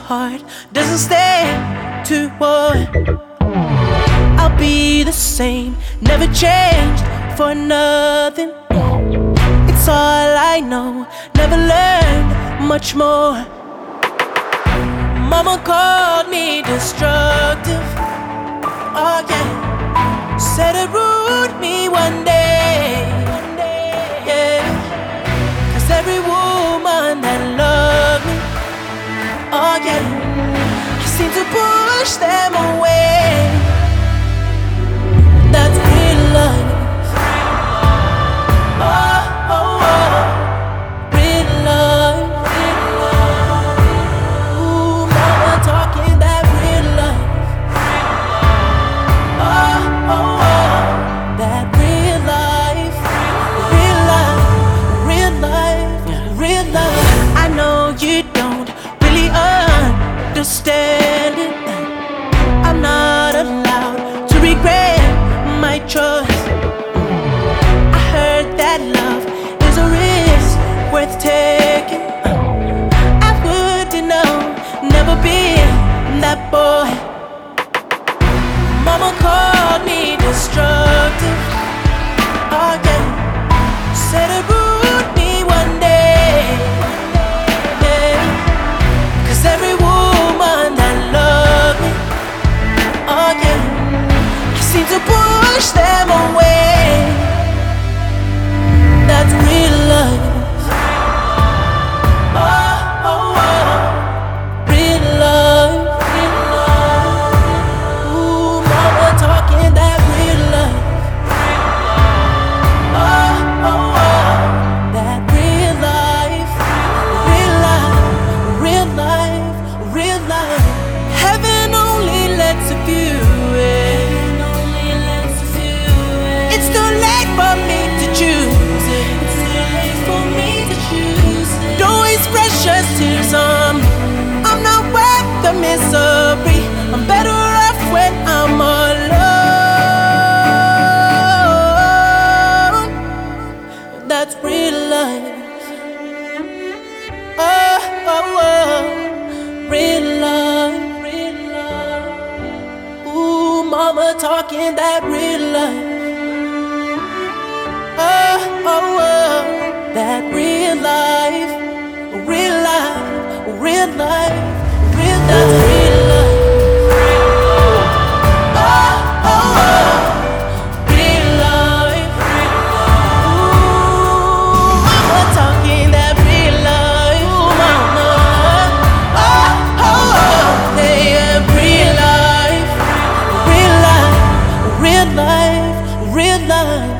heart doesn't stand to what I'll be the same, never changed for nothing. It's all I know, never learned much more. Mama called me destructive, oh yeah. Said it ruined me one day, yeah. 'Cause every woman that loved me, oh yeah, I seem to push them away. That's real life. Oh, oh, oh. Real life. Ooh, mama talking that real life. Oh, oh, oh. That real life. Real life. Real life. Real life. I know you don't really understand it. I'm not allowed to regret my choice. I heard that love is a risk worth taking. I wouldn't know, never been that boy. Mama called me destructive, oh yeah. Said it ruined me one day, yeah. 'Cause every woman that loved me, oh yeah, I seem to push them away. That's real life. Oh, oh, oh. Real life. Real life. Ooh, mama talking that real life. Oh, oh, oh. That real life. Real life. Real life. Real life. Heaven only lets a few in. It's too late for me to choose it. It's too late for me to choose it. Don't waste precious tears on me. I'm not worth the misery. I'm better off when I'm alone. That's real life. Oh, oh, oh. Real life. Real life. Ooh, mama talking that real life. Oh, oh, oh, that real life, real life, real life, real, that's real life. Oh, oh, oh, real life. Ooh, mama talking that real life. Ooh, mama. Oh, oh, oh, yeah, real life, real life, real life, real life.